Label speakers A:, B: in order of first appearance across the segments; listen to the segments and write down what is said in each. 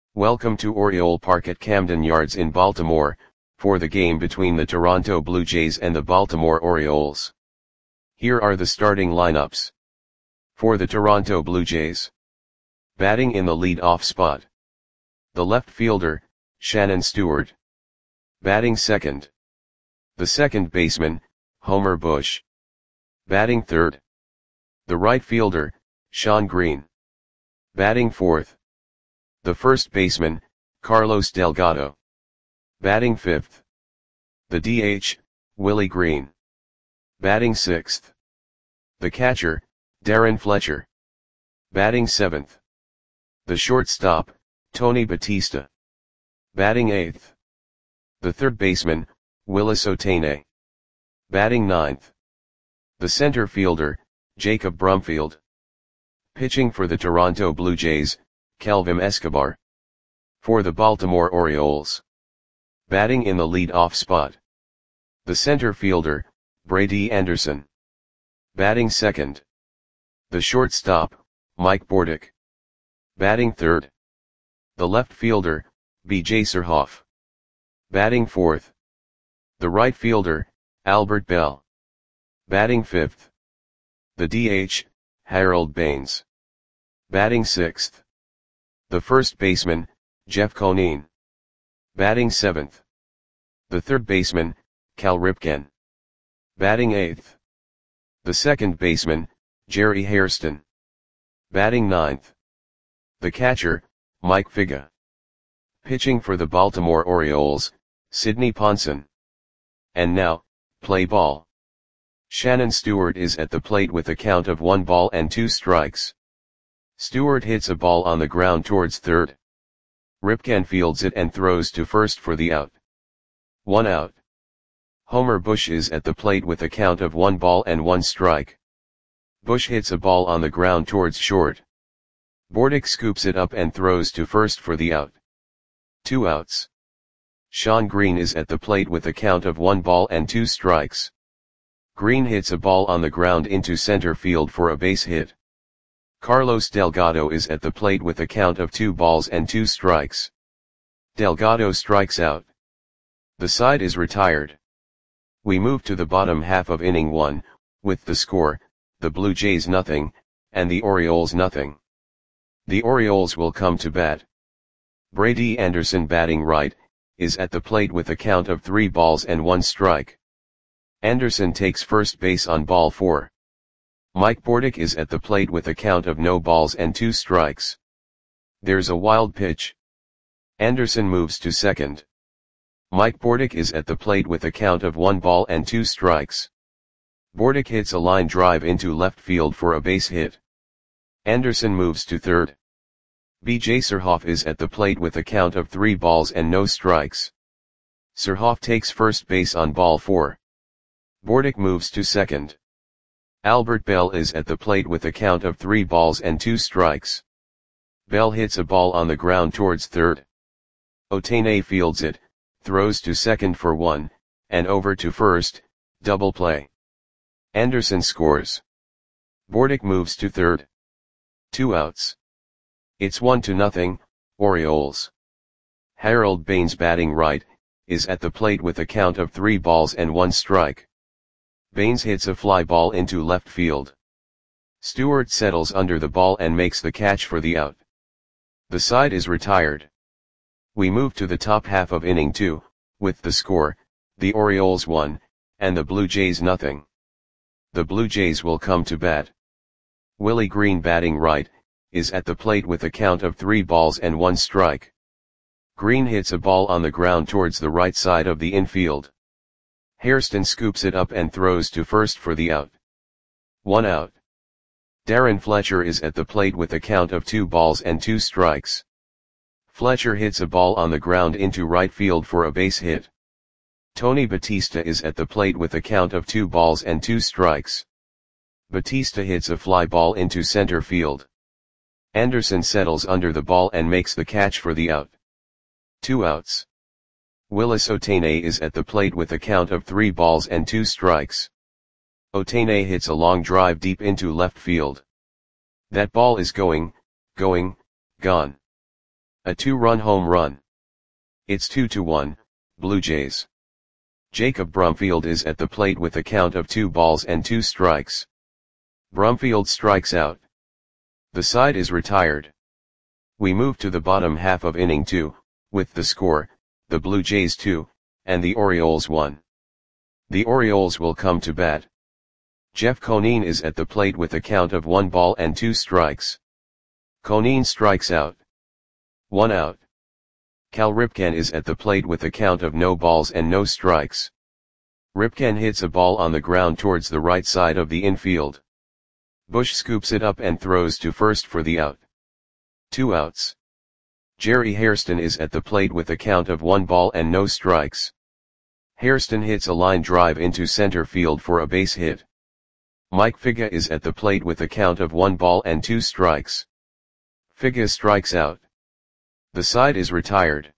A: Welcome to Oriole Park at Camden Yards in Baltimore, for the game between the Toronto Blue Jays and the Baltimore Orioles. Here are the starting lineups. For the Toronto Blue Jays. Batting in the lead-off spot. The left fielder, Shannon Stewart. Batting second. The second baseman, Homer Bush. Batting third. The right fielder, Shawn Green. Batting fourth. The first baseman, Carlos Delgado. Batting fifth. The DH, Willie Green. Batting sixth. The catcher, Darren Fletcher. Batting seventh. The shortstop, Tony Batista. Batting eighth. The third baseman, Willis Ohtane. Batting ninth. The center fielder, Jacob Brumfield. Pitching for the Toronto Blue Jays, Kelvin Escobar. For the Baltimore Orioles. Batting in the lead-off spot. The center fielder, Brady Anderson. Batting second. The shortstop, Mike Bordick. Batting third. The left fielder, B.J. Surhoff. Batting fourth. The right fielder, Albert Belle. Batting fifth. The DH, Harold Baines. Batting sixth. The first baseman, Jeff Conine. Batting seventh. The third baseman, Cal Ripken. Batting eighth. The second baseman, Jerry Hairston. Batting ninth. The catcher, Mike Figa. Pitching for the Baltimore Orioles, Sidney Ponson. And now, play ball. Shannon Stewart is at the plate with a count of 1 ball and 2 strikes. Stewart hits a ball on the ground towards third. Ripken fields it and throws to first for the out. 1 out. Homer Bush is at the plate with a count of 1 ball and 1 strike. Bush hits a ball on the ground towards short. Bordick scoops it up and throws to first for the out. 2 outs. Shawn Green is at the plate with a count of 1 ball and 2 strikes. Green hits a ball on the ground into center field for a base hit. Carlos Delgado is at the plate with a count of 2 balls and 2 strikes. Delgado strikes out. The side is retired. We move to the bottom half of inning 1, with the score, the Blue Jays nothing, and the Orioles nothing. The Orioles will come to bat. Brady Anderson batting right, is at the plate with a count of 3 balls and 1 strike. Anderson takes first base on ball 4. Mike Bordick is at the plate with a count of no balls and 2 strikes. There's a wild pitch. Anderson moves to second. Mike Bordick is at the plate with a count of 1 ball and 2 strikes. Bordick hits a line drive into left field for a base hit. Anderson moves to third. B.J. Surhoff is at the plate with a count of 3 balls and no strikes. Surhoff takes first base on ball 4. Bordick moves to second. Albert Belle is at the plate with a count of 3 balls and 2 strikes. Belle hits a ball on the ground towards third. Ohtane fields it, throws to second for 1, and over to first, double play. Anderson scores. Bordick moves to third. 2 outs. It's 1-0, Orioles. Harold Baines batting right, is at the plate with a count of 3 balls and 1 strike. Baines hits a fly ball into left field. Stewart settles under the ball and makes the catch for the out. The side is retired. We move to the top half of inning 2, with the score, the Orioles 1, and the Blue Jays nothing. The Blue Jays will come to bat. Willie Green batting right, is at the plate with a count of 3 balls and 1 strike. Green hits a ball on the ground towards the right side of the infield. Hairston scoops it up and throws to first for the out. 1 out. Darren Fletcher is at the plate with a count of 2 balls and 2 strikes. Fletcher hits a ball on the ground into right field for a base hit. Tony Batista is at the plate with a count of 2 balls and 2 strikes. Batista hits a fly ball into center field. Anderson settles under the ball and makes the catch for the out. 2 outs. Willis Ohtane is at the plate with a count of 3 balls and 2 strikes. Ohtane hits a long drive deep into left field. That ball is gone. A 2-run home run. It's 2-1, Blue Jays. Jacob Brumfield is at the plate with a count of 2 balls and 2 strikes. Brumfield strikes out. The side is retired. We move to the bottom half of inning 2, with the score, the Blue Jays 2, and the Orioles 1. The Orioles will come to bat. Jeff Conine is at the plate with a count of 1 ball and 2 strikes. Conine strikes out. 1 out. Cal Ripken is at the plate with a count of no balls and no strikes. Ripken hits a ball on the ground towards the right side of the infield. Bush scoops it up and throws to first for the out. 2 outs. Jerry Hairston is at the plate with a count of 1 ball and no strikes. Hairston hits a line drive into center field for a base hit. Mike Figa is at the plate with a count of 1 ball and 2 strikes. Figa strikes out. The side is retired.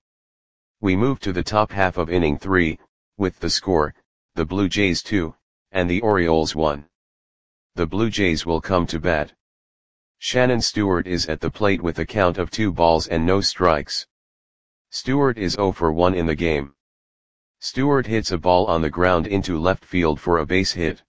A: We move to the top half of inning 3, with the score, the Blue Jays 2, and the Orioles 1. The Blue Jays will come to bat. Shannon Stewart is at the plate with a count of 2 balls and no strikes. Stewart is 0 for 1 in the game. Stewart hits a ball on the ground into left field for a base hit.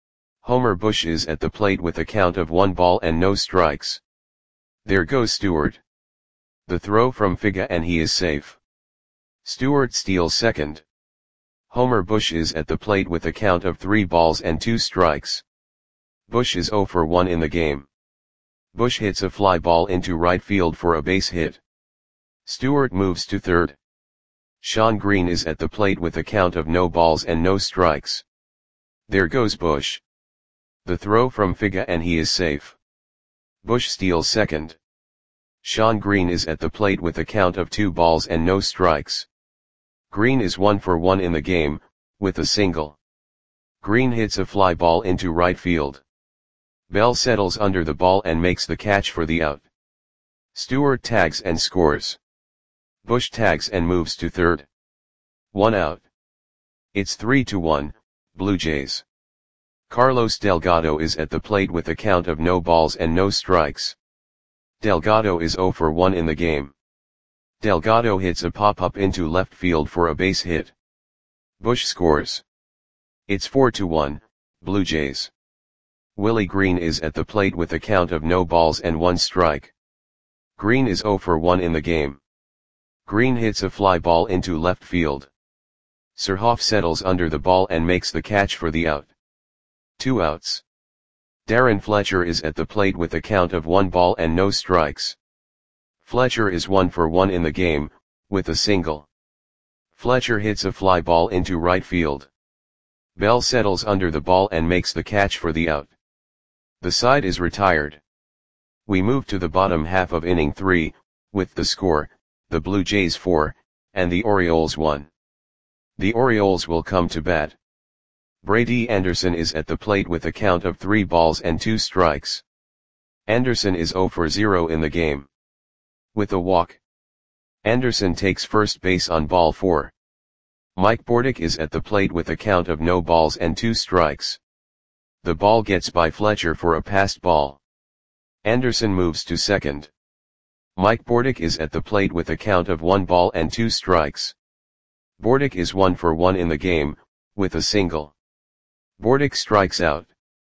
A: Homer Bush is at the plate with a count of 1 ball and no strikes. There goes Stewart. The throw from Figa and he is safe. Stewart steals second. Homer Bush is at the plate with a count of 3 balls and 2 strikes. Bush is 0 for 1 in the game. Bush hits a fly ball into right field for a base hit. Stewart moves to third. Shawn Green is at the plate with a count of no balls and no strikes. There goes Bush. The throw from Figa and he is safe. Bush steals second. Shawn Green is at the plate with a count of 2 balls and no strikes. Green is 1 for 1 in the game, with a single. Green hits a fly ball into right field. Bell settles under the ball and makes the catch for the out. Stewart tags and scores. Bush tags and moves to third. 1 out. It's 3-1, Blue Jays. Carlos Delgado is at the plate with a count of no balls and no strikes. Delgado is 0 for 1 in the game. Delgado hits a pop-up into left field for a base hit. Bush scores. It's 4-1, Blue Jays. Willie Green is at the plate with a count of no balls and 1 strike. Green is 0 for 1 in the game. Green hits a fly ball into left field. Surhoff settles under the ball and makes the catch for the out. 2 outs. Darren Fletcher is at the plate with a count of 1 ball and no strikes. Fletcher is 1 for 1 in the game, with a single. Fletcher hits a fly ball into right field. Bell settles under the ball and makes the catch for the out. The side is retired. We move to the bottom half of inning 3, with the score, the Blue Jays 4, and the Orioles 1. The Orioles will come to bat. Brady Anderson is at the plate with a count of 3 balls and 2 strikes. Anderson is 0 for 0 in the game. With a walk. Anderson takes first base on ball 4. Mike Bordick is at the plate with a count of no balls and 2 strikes. The ball gets by Fletcher for a passed ball. Anderson moves to second. Mike Bordick is at the plate with a count of 1 ball and 2 strikes. Bordick is 1 for 1 in the game, with a single. Bordick strikes out.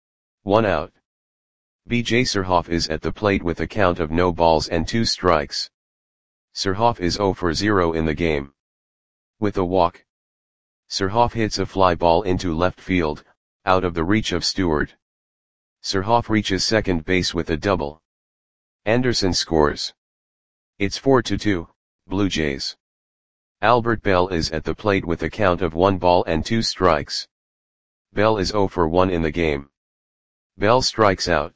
A: 1 out. B.J. Surhoff is at the plate with a count of no balls and 2 strikes. Surhoff is 0 for 0 in the game. With a walk. Surhoff hits a fly ball into left field, out of the reach of Stewart. Surhoff reaches second base with a double. Anderson scores. It's 4-2, Blue Jays. Albert Bell is at the plate with a count of 1 ball and 2 strikes. Bell is 0 for 1 in the game. Bell strikes out.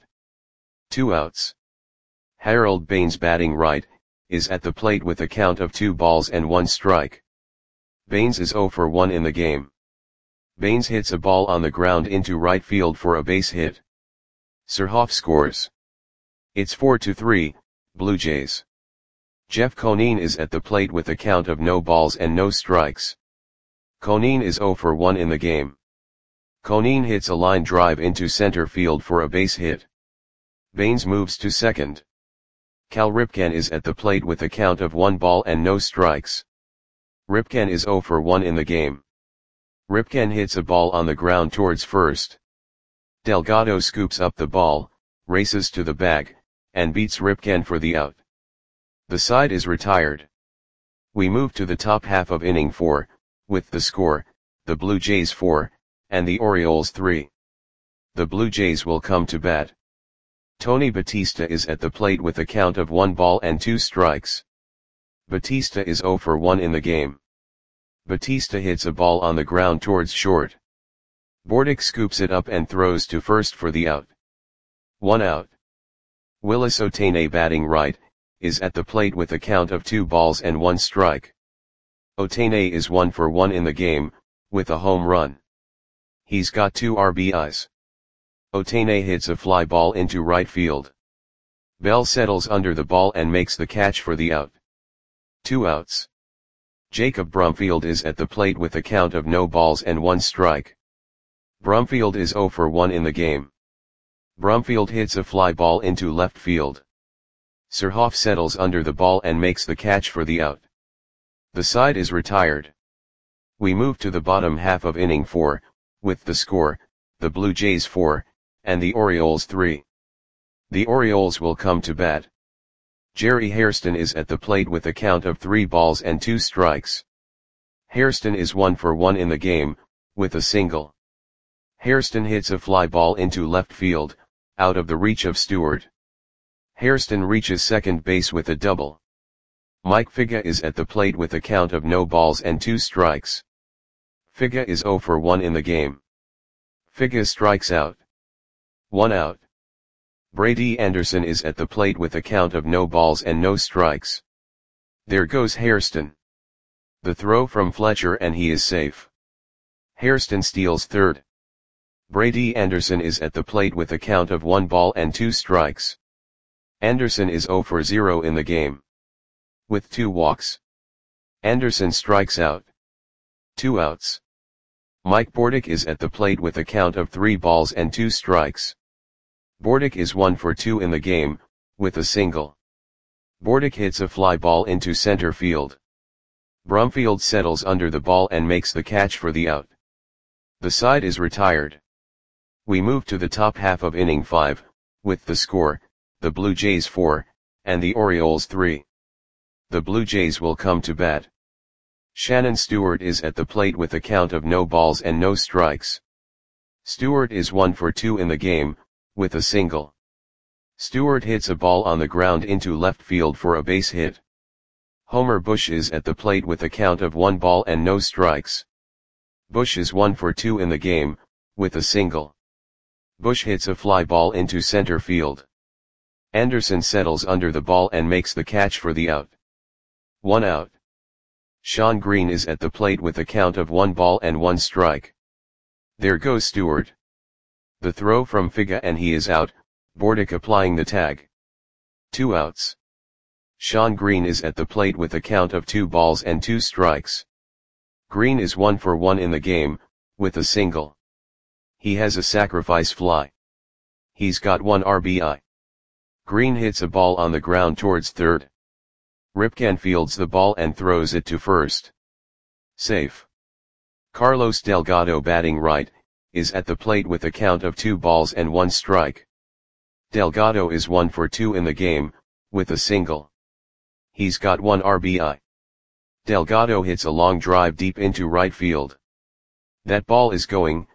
A: 2 outs. Harold Baines, batting right, is at the plate with a count of 2 balls and 1 strike. Baines is 0 for 1 in the game. Baines hits a ball on the ground into right field for a base hit. Surhoff scores. It's 4-3, Blue Jays. Jeff Conine is at the plate with a count of no balls and no strikes. Conine is 0 for 1 in the game. Conine hits a line drive into center field for a base hit. Baines moves to second. Cal Ripken is at the plate with a count of 1 ball and no strikes. Ripken is 0 for 1 in the game. Ripken hits a ball on the ground towards first. Delgado scoops up the ball, races to the bag, and beats Ripken for the out. The side is retired. We move to the top half of inning 4, with the score, the Blue Jays 4, and the Orioles 3. The Blue Jays will come to bat. Tony Batista is at the plate with a count of 1 ball and 2 strikes. Batista is 0 for 1 in the game. Batista hits a ball on the ground towards short. Bordick scoops it up and throws to first for the out. 1 out. Willis Otane, batting right, is at the plate with a count of 2 balls and 1 strike. Otane is 1 for 1 in the game, with a home run. He's got 2 RBIs. Otane hits a fly ball into right field. Bell settles under the ball and makes the catch for the out. 2 outs. Jacob Brumfield is at the plate with a count of no balls and 1 strike. Brumfield is 0 for 1 in the game. Brumfield hits a fly ball into left field. Surhoff settles under the ball and makes the catch for the out. The side is retired. We move to the bottom half of inning 4, with the score, the Blue Jays 4, and the Orioles 3. The Orioles will come to bat. Jerry Hairston is at the plate with a count of 3 balls and 2 strikes. Hairston is 1 for 1 in the game, with a single. Hairston hits a fly ball into left field, out of the reach of Stewart. Hairston reaches second base with a double. Mike Figa is at the plate with a count of no balls and 2 strikes. Figa is 0 for 1 in the game. Figa strikes out. 1 out. Brady Anderson is at the plate with a count of no balls and no strikes. There goes Hairston. The throw from Fletcher and he is safe. Hairston steals third. Brady Anderson is at the plate with a count of 1 ball and 2 strikes. Anderson is 0 for 0 in the game. With 2 walks. Anderson strikes out. 2 outs. Mike Bordick is at the plate with a count of 3 balls and 2 strikes. Bordick is 1 for 2 in the game, with a single. Bordick hits a fly ball into center field. Brumfield settles under the ball and makes the catch for the out. The side is retired. We move to the top half of inning 5, with the score, the Blue Jays 4, and the Orioles 3. The Blue Jays will come to bat. Shannon Stewart is at the plate with a count of no balls and no strikes. Stewart is 1 for 2 in the game, with a single. Stewart hits a ball on the ground into left field for a base hit. Homer Bush is at the plate with a count of 1 ball and no strikes. Bush is 1 for 2 in the game, with a single. Bush hits a fly ball into center field. Anderson settles under the ball and makes the catch for the out. 1 out. Sean Green is at the plate with a count of 1 ball and 1 strike. There goes Stewart. The throw from Figa and he is out, Bordick applying the tag. 2 outs. Sean Green is at the plate with a count of 2 balls and 2 strikes. Green is 1 for 1 in the game, with a single. He has a sacrifice fly. He's got 1 RBI. Green hits a ball on the ground towards third. Ripken fields the ball and throws it to first. Safe. Carlos Delgado, batting right, is at the plate with a count of 2 balls and 1 strike. Delgado is 1 for 2 in the game, with a single. He's got 1 RBI. Delgado hits a long drive deep into right field. That ball is gone.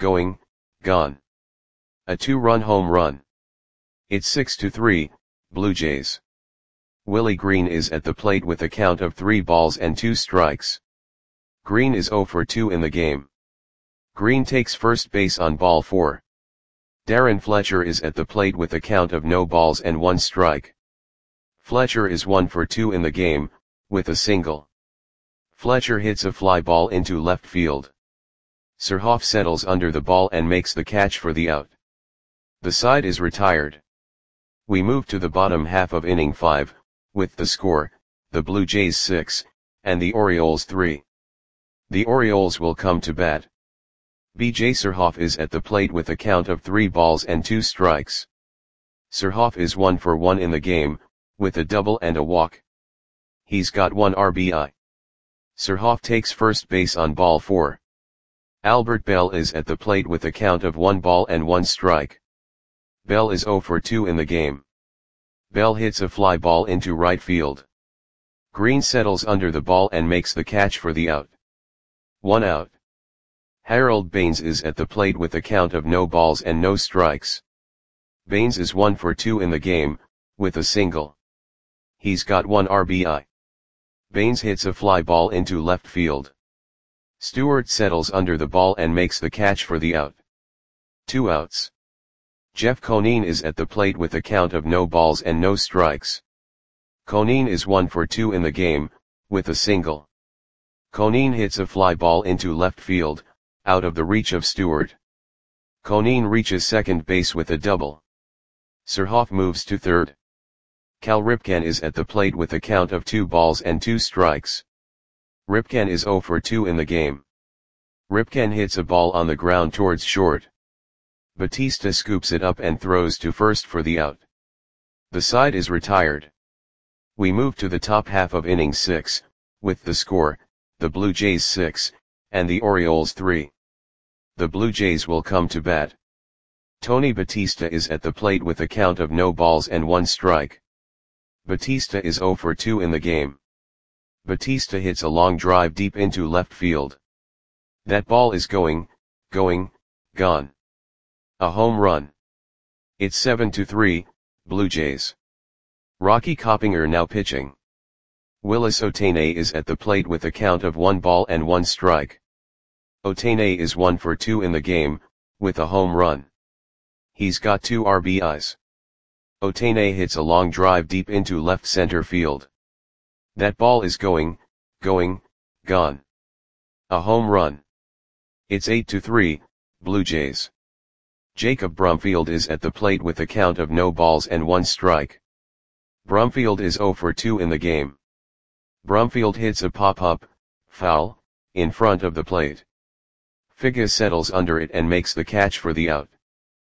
A: A 2-run home run. It's 6-3, Blue Jays. Willie Green is at the plate with a count of 3 balls and 2 strikes. Green is 0 for 2 in the game. Green takes first base on ball 4. Darren Fletcher is at the plate with a count of no balls and 1 strike. Fletcher is 1 for 2 in the game, with a single. Fletcher hits a fly ball into left field. Surhoff settles under the ball and makes the catch for the out. The side is retired. We move to the bottom half of inning 5, with the score, the Blue Jays 6, and the Orioles 3. The Orioles will come to bat. B.J. Surhoff is at the plate with a count of 3 balls and 2 strikes. Surhoff is 1 for 1 in the game, with a double and a walk. He's got 1 RBI. Surhoff takes first base on ball 4. Albert Bell is at the plate with a count of 1 ball and 1 strike. Bell is 0 for 2 in the game. Bell hits a fly ball into right field. Green settles under the ball and makes the catch for the out. 1 out. Harold Baines is at the plate with a count of no balls and no strikes. Baines is 1 for 2 in the game, with a single. He's got 1 RBI. Baines hits a fly ball into left field. Stewart settles under the ball and makes the catch for the out. 2 outs. Jeff Conine is at the plate with a count of no balls and no strikes. Conine is 1 for 2 in the game, with a single. Conine hits a fly ball into left field, out of the reach of Stewart. Conine reaches second base with a double. Surhoff moves to third. Cal Ripken is at the plate with a count of 2 balls and 2 strikes. Ripken is 0 for 2 in the game. Ripken hits a ball on the ground towards short. Batista scoops it up and throws to first for the out. The side is retired. We move to the top half of inning 6, with the score, the Blue Jays 6, and the Orioles 3. The Blue Jays will come to bat. Tony Batista is at the plate with a count of no balls and 1 strike. Batista is 0 for 2 in the game. Batista hits a long drive deep into left field. That ball is going, gone. A home run. It's 7-3, Blue Jays. Rocky Coppinger now pitching. Willis Ohtani is at the plate with a count of 1 ball and 1 strike. Ohtani is 1 for 2 in the game, with a home run. He's got 2 RBIs. Ohtani hits a long drive deep into left center field. That ball is going, gone. A home run. It's 8-3, Blue Jays. Jacob Brumfield is at the plate with a count of no balls and 1 strike. Brumfield is 0 for 2 in the game. Brumfield hits a pop-up, foul, in front of the plate. Figa settles under it and makes the catch for the out.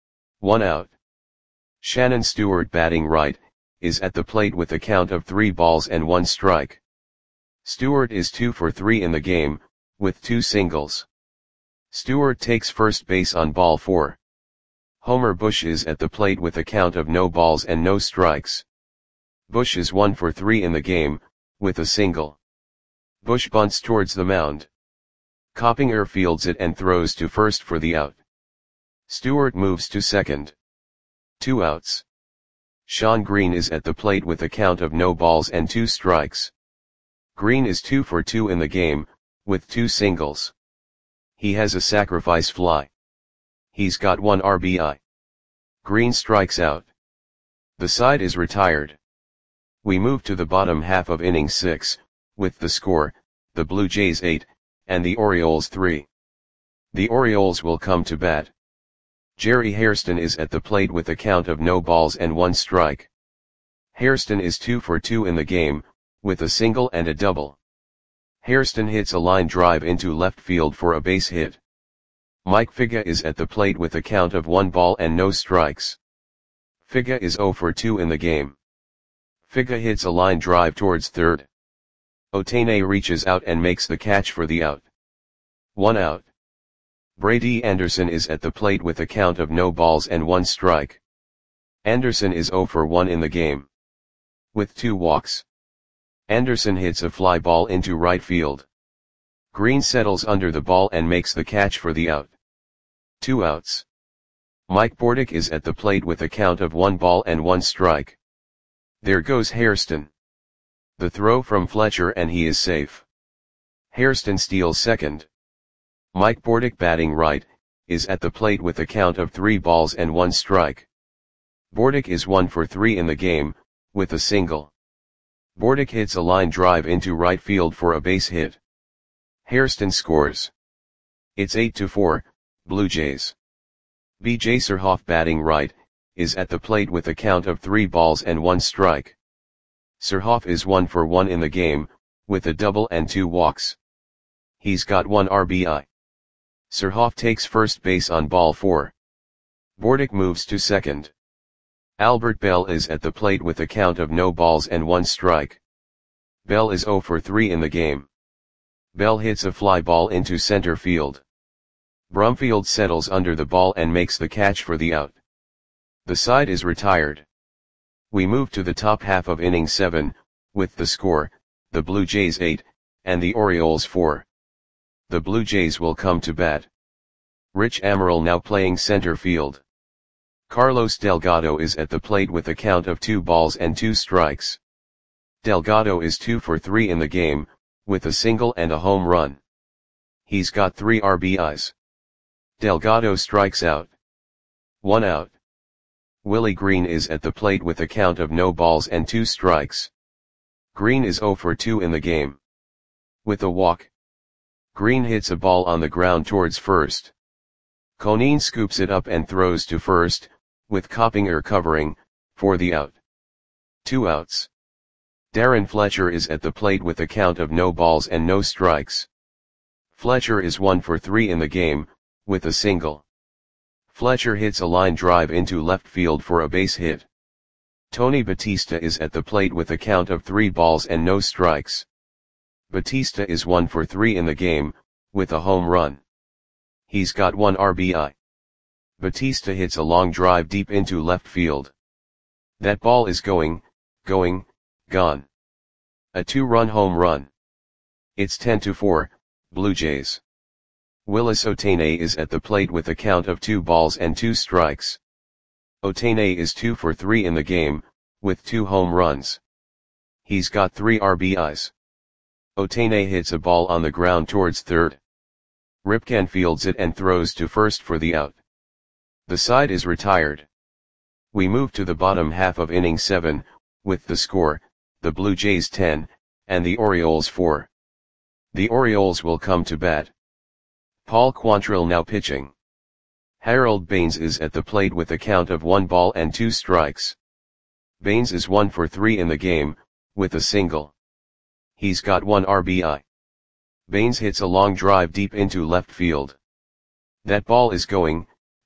A: 1 out. Shannon Stewart, batting right, is at the plate with a count of 3 balls and 1 strike. Stewart is 2 for 3 in the game, with 2 singles. Stewart takes first base on ball 4. Homer Bush is at the plate with a count of no balls and no strikes. Bush is 1 for 3 in the game, with a single. Bush bunts towards the mound. Coppinger fields it and throws to first for the out. Stewart moves to second. 2 outs. Sean Green is at the plate with a count of no balls and 2 strikes. Green is 2 for 2 in the game, with 2 singles. He has a sacrifice fly. He's got 1 RBI. Green strikes out. The side is retired. We move to the bottom half of inning 6, with the score, the Blue Jays 8, and the Orioles 3. The Orioles will come to bat. Jerry Hairston is at the plate with a count of no balls and 1 strike. Hairston is 2 for 2 in the game, with a single and a double. Hairston hits a line drive into left field for a base hit. Mike Figa is at the plate with a count of 1 ball and no strikes. Figa is 0 for 2 in the game. Figa hits a line drive towards third. Ohtani reaches out and makes the catch for the out. 1 out. Brady Anderson is at the plate with a count of no balls and 1 strike. Anderson is 0 for 1 in the game. With 2 walks. Anderson hits a fly ball into right field. Green settles under the ball and makes the catch for the out. 2 outs. Mike Bordick is at the plate with a count of 1 ball and 1 strike. There goes Hairston. The throw from Fletcher and he is safe. Hairston steals second. Mike Bordick, batting right, is at the plate with a count of 3 balls and 1 strike. Bordick is 1 for 3 in the game, with a single. Bordick hits a line drive into right field for a base hit. Hairston scores. It's 8-4, Blue Jays. B.J. Surhoff, batting right, is at the plate with a count of 3 balls and 1 strike. Surhoff is 1 for 1 in the game, with a double and 2 walks. He's got 1 RBI. Surhoff takes first base on ball 4. Bordick moves to second. Albert Bell is at the plate with a count of no balls and 1 strike. Bell is 0 for 3 in the game. Bell hits a fly ball into center field. Brumfield settles under the ball and makes the catch for the out. The side is retired. We move to the top half of inning 7, with the score, the Blue Jays 8, and the Orioles 4. The Blue Jays will come to bat. Rich Amaral now playing center field. Carlos Delgado is at the plate with a count of 2 balls and 2 strikes. Delgado is 2 for 3 in the game, with a single and a home run. He's got 3 RBIs. Delgado strikes out. 1 out. Willie Green is at the plate with a count of no balls and 2 strikes. Green is 0 for 2 in the game. With a walk. Green hits a ball on the ground towards first. Conine scoops it up and throws to first, with Coppinger covering, for the out. 2 outs. Darren Fletcher is at the plate with a count of no balls and no strikes. Fletcher is 1 for 3 in the game, with a single. Fletcher hits a line drive into left field for a base hit. Tony Batista is at the plate with a count of 3 balls and no strikes. Batista is 1 for 3 in the game, with a home run. He's got 1 RBI. Batista hits a long drive deep into left field. That ball is gone. A 2-run home run. It's 10-4, Blue Jays. Willis Ohtane is at the plate with a count of 2 balls and 2 strikes. Ohtane is 2 for 3 in the game, with 2 home runs. He's got 3 RBIs. Ohtane hits a ball on the ground towards third. Ripken fields it and throws to first for the out. The side is retired. We move to the bottom half of inning 7, with the score, the Blue Jays 10, and the Orioles 4. The Orioles will come to bat. Paul Quantrill now pitching. Harold Baines is at the plate with a count of 1 ball and 2 strikes. Baines is 1 for 3 in the game, with a single. He's got 1 RBI. Baines hits a long drive deep into left field. That ball is gone.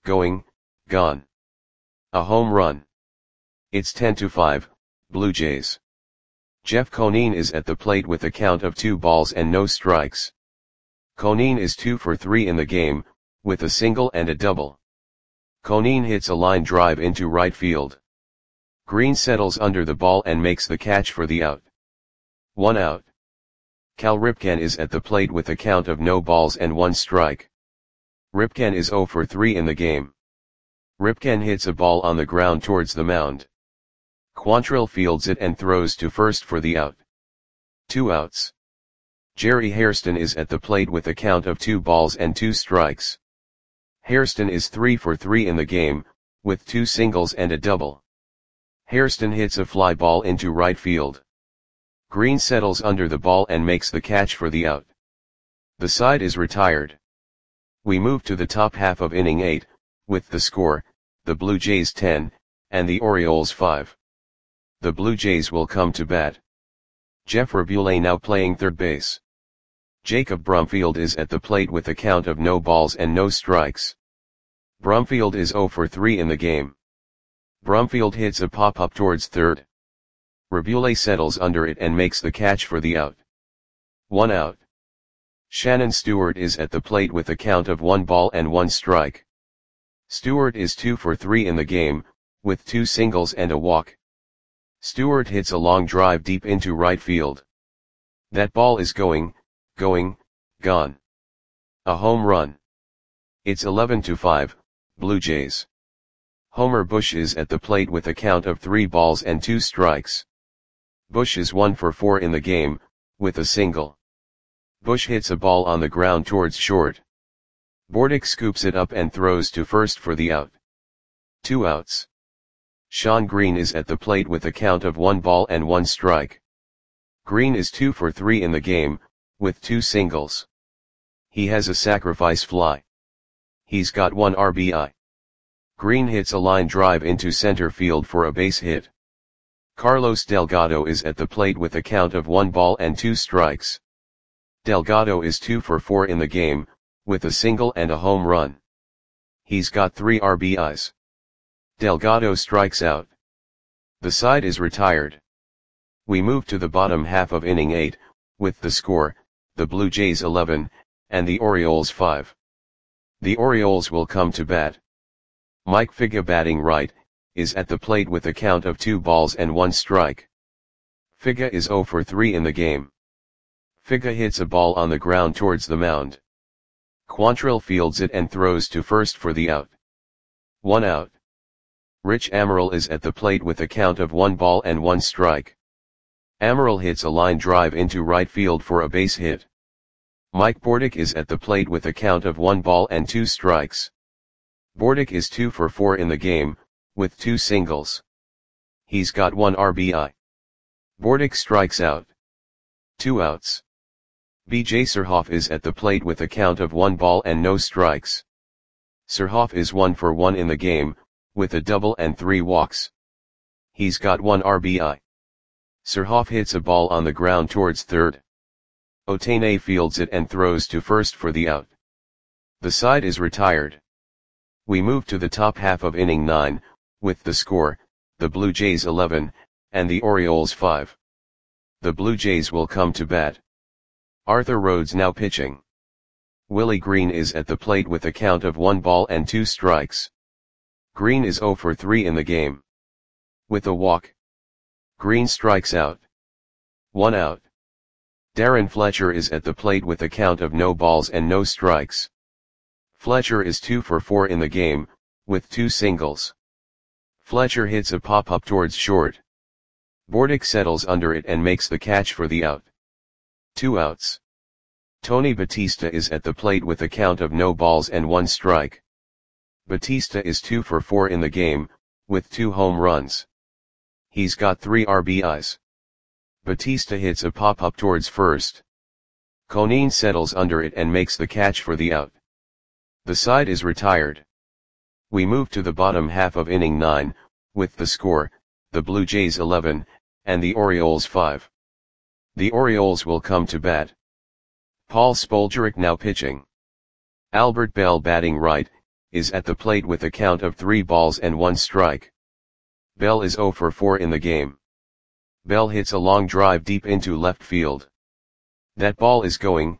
A: A home run. It's 10-5, Blue Jays. Jeff Conine is at the plate with a count of 2 balls and no strikes. Conine is 2 for 3 in the game, with a single and a double. Conine hits a line drive into right field. Green settles under the ball and makes the catch for the out. 1 out. Cal Ripken is at the plate with a count of no balls and 1 strike. Ripken is 0 for 3 in the game. Ripken hits a ball on the ground towards the mound. Quantrill fields it and throws to first for the out. 2 outs. Jerry Hairston is at the plate with a count of 2 balls and 2 strikes. Hairston is 3 for 3 in the game, with 2 singles and a double. Hairston hits a fly ball into right field. Green settles under the ball and makes the catch for the out. The side is retired. We move to the top half of inning 8, with the score, the Blue Jays 10, and the Orioles 5. The Blue Jays will come to bat. Jeff Rabule now playing third base. Jacob Brumfield is at the plate with a count of no balls and no strikes. Brumfield is 0 for 3 in the game. Brumfield hits a pop-up towards third. Rabule settles under it and makes the catch for the out. 1 out. Shannon Stewart is at the plate with a count of 1 ball and 1 strike. Stewart is 2 for 3 in the game, with 2 singles and a walk. Stewart hits a long drive deep into right field. That ball is gone. A home run. It's 11-5, Blue Jays. Homer Bush is at the plate with a count of 3 balls and 2 strikes. Bush is 1 for 4 in the game, with a single. Bush hits a ball on the ground towards short. Bordick scoops it up and throws to first for the out. 2 outs. Sean Green is at the plate with a count of 1 ball and 1 strike. Green is 2 for 3 in the game, with 2 singles. He has a sacrifice fly. He's got 1 RBI. Green hits a line drive into center field for a base hit. Carlos Delgado is at the plate with a count of 1 ball and 2 strikes. Delgado is 2 for 4 in the game, with a single and a home run. He's got 3 RBIs. Delgado strikes out. The side is retired. We move to the bottom half of inning 8, with the score, the Blue Jays 11, and the Orioles 5. The Orioles will come to bat. Mike Figa, batting right, is at the plate with a count of 2 balls and 1 strike. Figa is 0 for 3 in the game. Figa hits a ball on the ground towards the mound. Quantrill fields it and throws to first for the out. 1 out. Rich Amaral is at the plate with a count of 1 ball and 1 strike. Amaral hits a line drive into right field for a base hit. Mike Bordick is at the plate with a count of 1 ball and 2 strikes. Bordick is 2 for 4 in the game, with 2 singles. He's got 1 RBI. Bordick strikes out. 2 outs. B.J. Surhoff is at the plate with a count of 1 ball and no strikes. Surhoff is 1 for 1 in the game, with a double and 3 walks. He's got 1 RBI. Surhoff hits a ball on the ground towards third. Otane fields it and throws to first for the out. The side is retired. We move to the top half of inning 9, with the score, the Blue Jays 11, and the Orioles 5. The Blue Jays will come to bat. Arthur Rhodes now pitching. Willie Green is at the plate with a count of 1 ball and 2 strikes. Green is 0 for 3 in the game. With a walk, Green strikes out. 1 out. Darren Fletcher is at the plate with a count of no balls and no strikes. Fletcher is 2 for 4 in the game, with 2 singles. Fletcher hits a pop-up towards short. Bordick settles under it and makes the catch for the out. 2 outs. Tony Batista is at the plate with a count of no balls and 1 strike. Batista is 2 for 4 in the game, with 2 home runs. He's got 3 RBIs. Batista hits a pop-up towards first. Conine settles under it and makes the catch for the out. The side is retired. We move to the bottom half of inning 9, with the score, the Blue Jays 11, and the Orioles 5. The Orioles will come to bat. Paul Spoljaric now pitching. Albert Bell, batting right, is at the plate with a count of 3 balls and 1 strike. Bell is 0 for 4 in the game. Bell hits a long drive deep into left field. That ball is gone.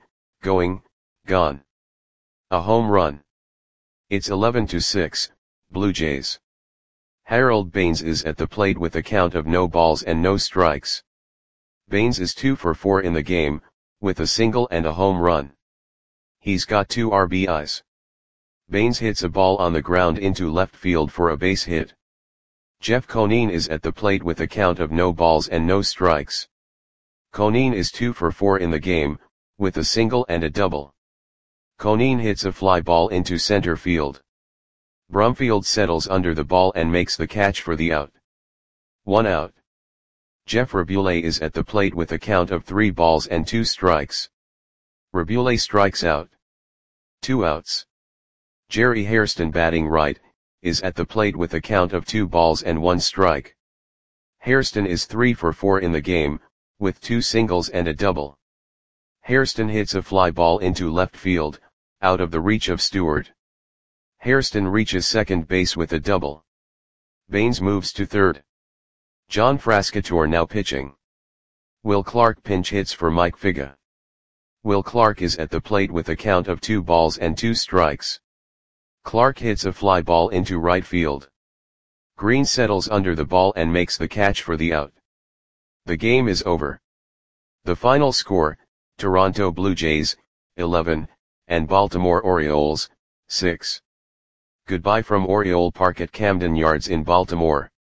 A: A home run. It's 11-6, Blue Jays. Harold Baines is at the plate with a count of no balls and no strikes. Baines is 2 for 4 in the game, with a single and a home run. He's got 2 RBIs. Baines hits a ball on the ground into left field for a base hit. Jeff Conine is at the plate with a count of no balls and no strikes. Conine is 2 for 4 in the game, with a single and a double. Conine hits a fly ball into center field. Brumfield settles under the ball and makes the catch for the out. 1 out. Jeff Rabule is at the plate with a count of 3 balls and 2 strikes. Rabule strikes out. 2 outs. Jerry Hairston, batting right, is at the plate with a count of 2 balls and 1 strike. Hairston is 3 for 4 in the game, with 2 singles and a double. Hairston hits a fly ball into left field, out of the reach of Stewart. Hairston reaches second base with a double. Baines moves to third. John Frascatore now pitching. Will Clark pinch hits for Mike Figa. Will Clark is at the plate with a count of 2 balls and 2 strikes. Clark hits a fly ball into right field. Green settles under the ball and makes the catch for the out. The game is over. The final score, Toronto Blue Jays, 11, and Baltimore Orioles, 6. Goodbye from Oriole Park at Camden Yards in Baltimore.